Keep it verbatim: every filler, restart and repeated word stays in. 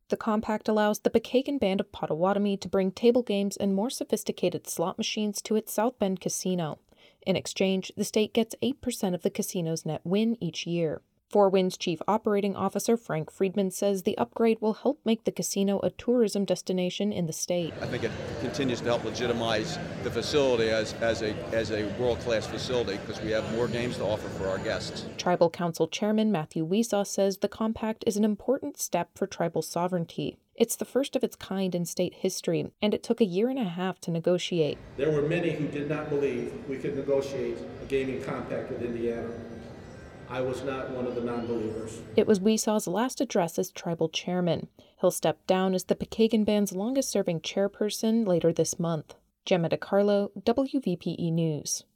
The compact allows the Pokagon Band of Potawatomi to bring table games and more sophisticated slot machines to its South Bend casino. In exchange, the state gets eight percent of the casino's net win each year. Four Winds Chief Operating Officer Frank Friedman says the upgrade will help make the casino a tourism destination in the state. I think it continues to help legitimize the facility as, as a, as a world-class facility because we have more games to offer for our guests. Tribal Council Chairman Matthew Weesaw says the compact is an important step for tribal sovereignty. It's the first of its kind in state history, and it took a year and a half to negotiate. There were many who did not believe we could negotiate a gaming compact with Indiana. I was not one of the non-believers. It was Weesaw's last address as tribal chairman. He'll step down as the Pokagon Band's longest-serving chairperson later this month. Gemma DiCarlo, W V P E News.